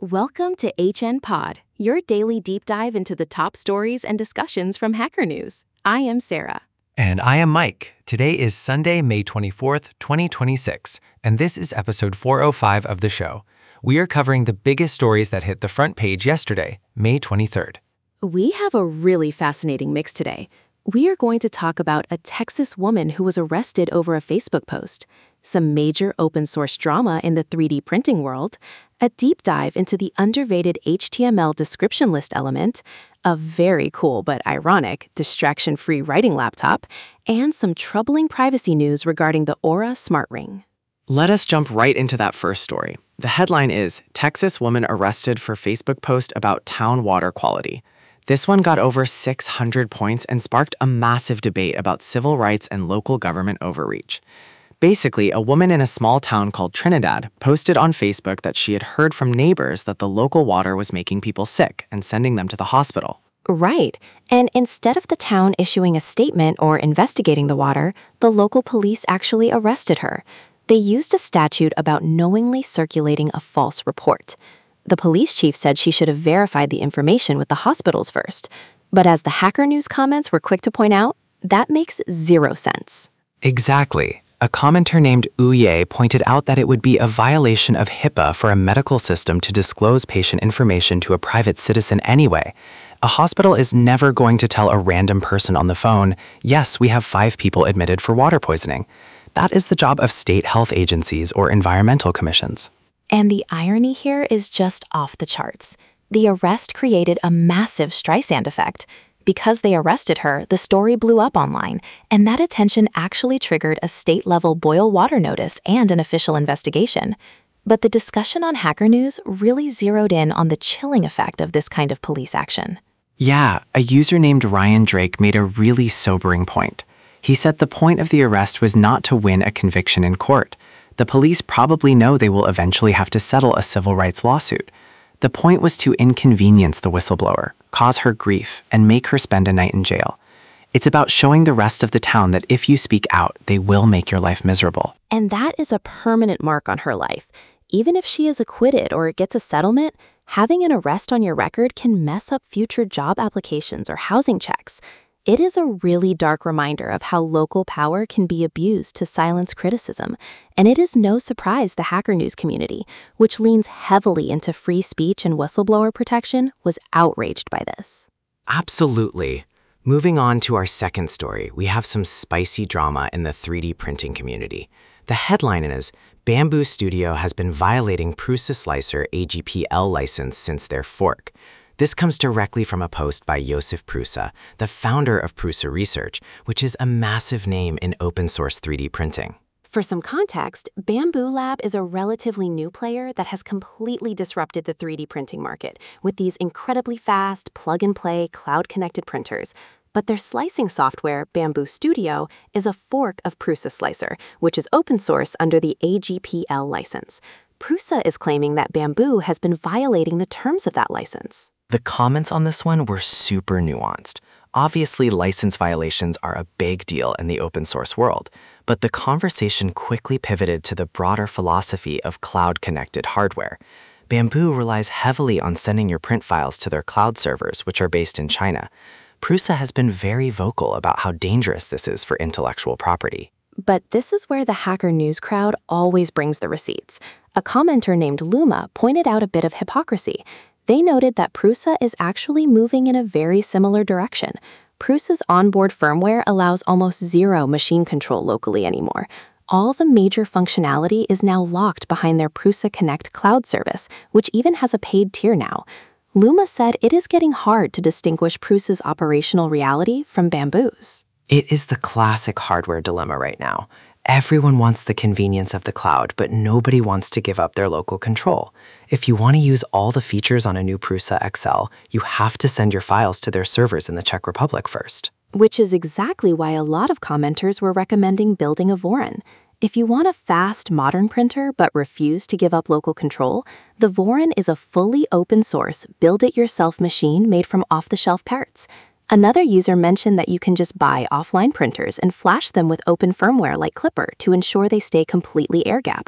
Welcome to HN Pod, your daily deep dive into the top stories and discussions from Hacker News. I am Sarah. And I am Mike. Today is Sunday, May 24th, 2026, and this is episode 405 of the show. We are covering the biggest stories that hit the front page yesterday, May 23rd. We have a really fascinating mix today. We are going to talk about a Texas woman who was arrested over a Facebook post, some major open source drama in the 3D printing world, a deep dive into the underrated HTML description list element, a very cool but ironic distraction-free writing laptop, and some troubling privacy news regarding the Aura Smart Ring. Let us jump right into that first story. The headline is, Texas woman arrested for Facebook post about town water quality. This one got over 600 points and sparked a massive debate about civil rights and local government overreach. Basically, a woman in a small town called Trinidad posted on Facebook that she had heard from neighbors that the local water was making people sick and sending them to the hospital. Right. And instead of the town issuing a statement or investigating the water, the local police actually arrested her. They used a statute about knowingly circulating a false report. The police chief said she should have verified the information with the hospitals first. But as the Hacker News comments were quick to point out, that makes zero sense. Exactly. A commenter named Uye pointed out that it would be a violation of HIPAA for a medical system to disclose patient information to a private citizen anyway. A hospital is never going to tell a random person on the phone, yes, we have 5 people admitted for water poisoning. That is the job of state health agencies or environmental commissions. And the irony here is just off the charts. The arrest created a massive Streisand effect. Because they arrested her, the story blew up online, and that attention actually triggered a state-level boil water notice and an official investigation. But the discussion on Hacker News really zeroed in on the chilling effect of this kind of police action. Yeah, a user named Ryan Drake made a really sobering point. He said the point of the arrest was not to win a conviction in court. The police probably know they will eventually have to settle a civil rights lawsuit. The point was to inconvenience the whistleblower, cause her grief, and make her spend a night in jail. It's about showing the rest of the town that if you speak out, they will make your life miserable. And that is a permanent mark on her life. Even if she is acquitted or gets a settlement, having an arrest on your record can mess up future job applications or housing checks. It is a really dark reminder of how local power can be abused to silence criticism, and it is no surprise the Hacker News community, which leans heavily into free speech and whistleblower protection, was outraged by this. Absolutely. Moving on to our second story, we have some spicy drama in the 3D printing community. The headline is, Bamboo Studio has been violating Prusa Slicer AGPL license since their fork. This comes directly from a post by Josef Prusa, the founder of Prusa Research, which is a massive name in open-source 3D printing. For some context, Bamboo Lab is a relatively new player that has completely disrupted the 3D printing market with these incredibly fast, plug-and-play, cloud-connected printers. But their slicing software, Bamboo Studio, is a fork of Prusa Slicer, which is open source under the AGPL license. Prusa is claiming that Bamboo has been violating the terms of that license. The comments on this one were super nuanced. Obviously, license violations are a big deal in the open source world, but the conversation quickly pivoted to the broader philosophy of cloud-connected hardware. Bamboo relies heavily on sending your print files to their cloud servers, which are based in China. Prusa has been very vocal about how dangerous this is for intellectual property. But this is where the Hacker News crowd always brings the receipts. A commenter named Luma pointed out a bit of hypocrisy. They noted that Prusa is actually moving in a very similar direction. Prusa's onboard firmware allows almost zero machine control locally anymore. All the major functionality is now locked behind their Prusa Connect cloud service, which even has a paid tier now. Luma said it is getting hard to distinguish Prusa's operational reality from Bamboo's. It is the classic hardware dilemma right now. Everyone wants the convenience of the cloud, but nobody wants to give up their local control. If you want to use all the features on a new Prusa XL, you have to send your files to their servers in the Czech Republic first. Which is exactly why a lot of commenters were recommending building a Voron. If you want a fast, modern printer but refuse to give up local control, the Voron is a fully open-source, build-it-yourself machine made from off-the-shelf parts. Another user mentioned that you can just buy offline printers and flash them with open firmware like Clipper to ensure they stay completely air-gapped.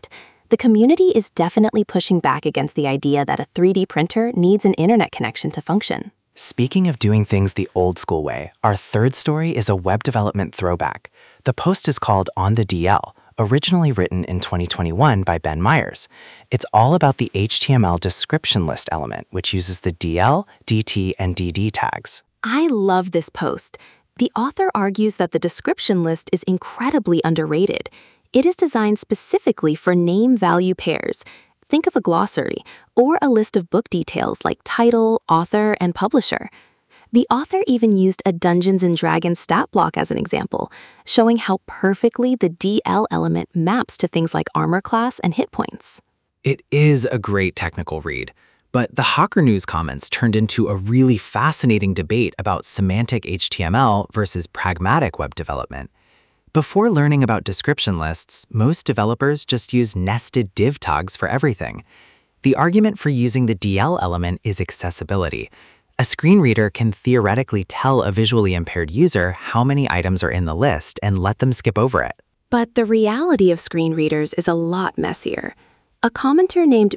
The community is definitely pushing back against the idea that a 3D printer needs an internet connection to function. Speaking of doing things the old school way, our third story is a web development throwback. The post is called On the DL, originally written in 2021 by Ben Myers. It's all about the HTML description list element, which uses the DL, DT, and DD tags. I love this post. The author argues that the description list is incredibly underrated. It is designed specifically for name-value pairs. Think of a glossary or a list of book details like title, author, and publisher. The author even used a Dungeons & Dragons stat block as an example, showing how perfectly the DL element maps to things like armor class and hit points. It is a great technical read, but the Hacker News comments turned into a really fascinating debate about semantic HTML versus pragmatic web development. Before learning about description lists, most developers just use nested div tags for everything. The argument for using the DL element is accessibility. A screen reader can theoretically tell a visually impaired user how many items are in the list and let them skip over it. But the reality of screen readers is a lot messier. A commenter named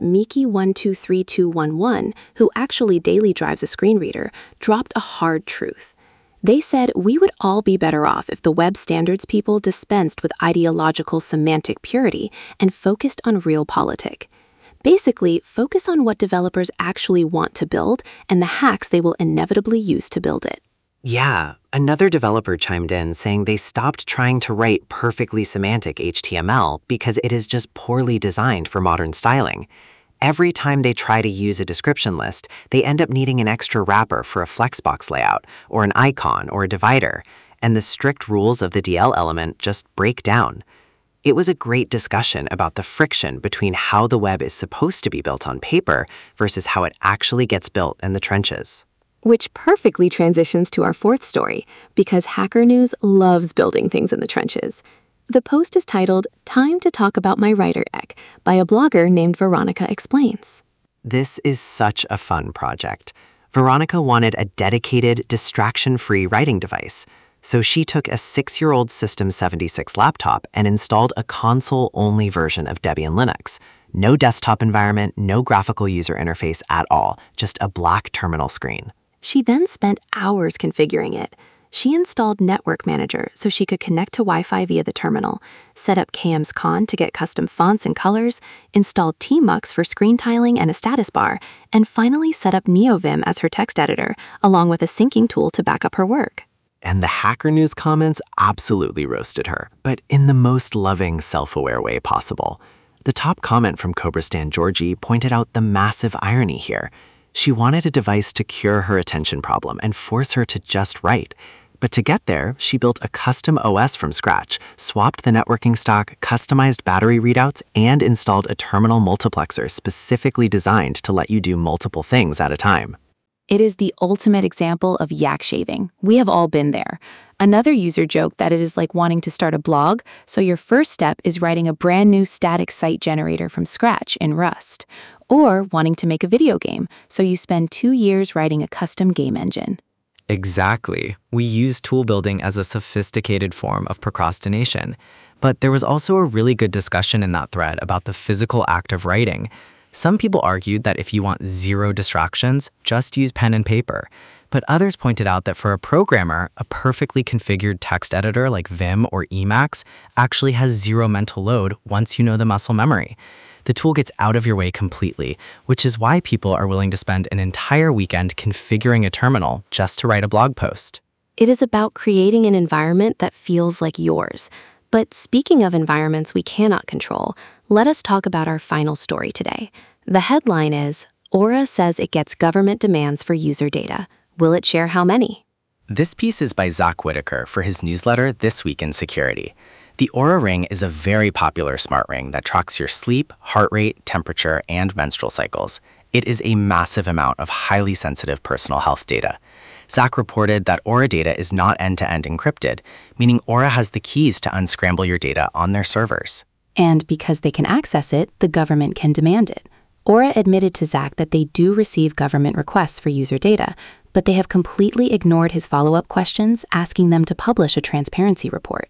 Miki123211, who actually daily drives a screen reader, dropped a hard truth. They said we would all be better off if the web standards people dispensed with ideological semantic purity and focused on realpolitik. Basically, focus on what developers actually want to build and the hacks they will inevitably use to build it. Yeah, another developer chimed in saying they stopped trying to write perfectly semantic HTML because it is just poorly designed for modern styling. Every time they try to use a description list, they end up needing an extra wrapper for a flexbox layout, or an icon, or a divider, and the strict rules of the DL element just break down. It was a great discussion about the friction between how the web is supposed to be built on paper versus how it actually gets built in the trenches. Which perfectly transitions to our fourth story, because Hacker News loves building things in the trenches. The post is titled, Time to Talk About My Writer Deck, by a blogger named Veronica Explains. This is such a fun project. Veronica wanted a dedicated, distraction-free writing device, so she took a 6-year-old System 76 laptop and installed a console-only version of Debian Linux. No desktop environment, no graphical user interface at all, just a black terminal screen. She then spent hours configuring it. She installed Network Manager so she could connect to Wi-Fi via the terminal, set up KMSCon to get custom fonts and colors, installed Tmux for screen tiling and a status bar, and finally set up NeoVim as her text editor, along with a syncing tool to back up her work. And the Hacker News comments absolutely roasted her, but in the most loving, self-aware way possible. The top comment from Cobra Stan Georgie pointed out the massive irony here. She wanted a device to cure her attention problem and force her to just write. But to get there, she built a custom OS from scratch, swapped the networking stock, customized battery readouts, and installed a terminal multiplexer specifically designed to let you do multiple things at a time. It is the ultimate example of yak shaving. We have all been there. Another user joked that it is like wanting to start a blog, so your first step is writing a brand new static site generator from scratch in Rust. Or wanting to make a video game, so you spend 2 years writing a custom game engine. Exactly. We use tool building as a sophisticated form of procrastination. But there was also a really good discussion in that thread about the physical act of writing. Some people argued that if you want zero distractions, just use pen and paper. But others pointed out that for a programmer, a perfectly configured text editor like Vim or Emacs actually has zero mental load once you know the muscle memory. The tool gets out of your way completely, which is why people are willing to spend an entire weekend configuring a terminal just to write a blog post. It is about creating an environment that feels like yours. But speaking of environments we cannot control, let us talk about our final story today. The headline is, Aura says it gets government demands for user data. Will it share how many? This piece is by Zach Whitaker for his newsletter, This Week in Security. The Oura Ring is a very popular smart ring that tracks your sleep, heart rate, temperature, and menstrual cycles. It is a massive amount of highly sensitive personal health data. Zach reported that Oura data is not end-to-end encrypted, meaning Oura has the keys to unscramble your data on their servers. And because they can access it, the government can demand it. Aura admitted to Zach that they do receive government requests for user data, but they have completely ignored his follow-up questions asking them to publish a transparency report.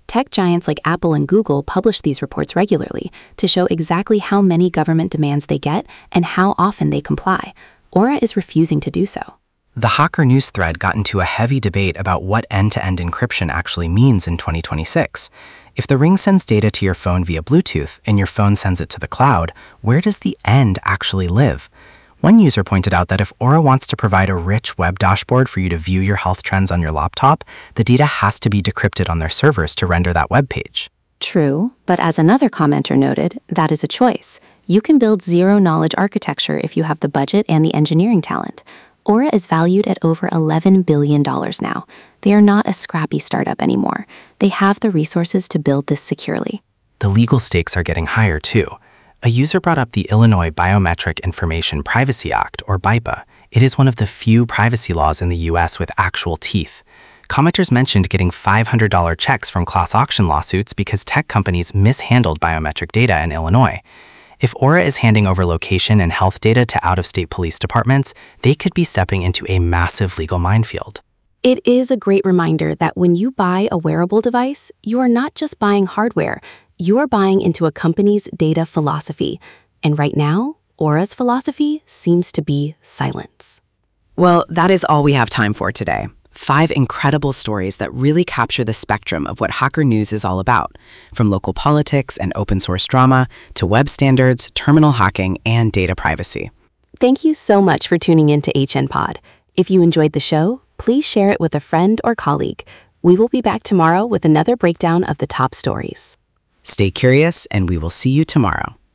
Tech giants like Apple and Google publish these reports regularly to show exactly how many government demands they get and how often they comply. Aura is refusing to do so. The Hacker News thread got into a heavy debate about what end-to-end encryption actually means in 2026. If the Ring sends data to your phone via Bluetooth and your phone sends it to the cloud, where does the end actually live? One user pointed out that if Aura wants to provide a rich web dashboard for you to view your health trends on your laptop, the data has to be decrypted on their servers to render that web page. True, but as another commenter noted, that is a choice. You can build zero-knowledge architecture if you have the budget and the engineering talent. Aura is valued at over $11 billion now. They are not a scrappy startup anymore. They have the resources to build this securely. The legal stakes are getting higher too. A user brought up the Illinois Biometric Information Privacy Act, or BIPA. It is one of the few privacy laws in the US with actual teeth. Commenters mentioned getting $500 checks from class action lawsuits because tech companies mishandled biometric data in Illinois. If Aura is handing over location and health data to out-of-state police departments, they could be stepping into a massive legal minefield. It is a great reminder that when you buy a wearable device, you are not just buying hardware, you are buying into a company's data philosophy. And right now, Aura's philosophy seems to be silence. Well, that is all we have time for today. 5 incredible stories that really capture the spectrum of what Hacker News is all about, from local politics and open source drama to web standards, terminal hacking, and data privacy. Thank you so much for tuning in to HN Pod. If you enjoyed the show, please share it with a friend or colleague. We will be back tomorrow with another breakdown of the top stories. Stay curious, and we will see you tomorrow.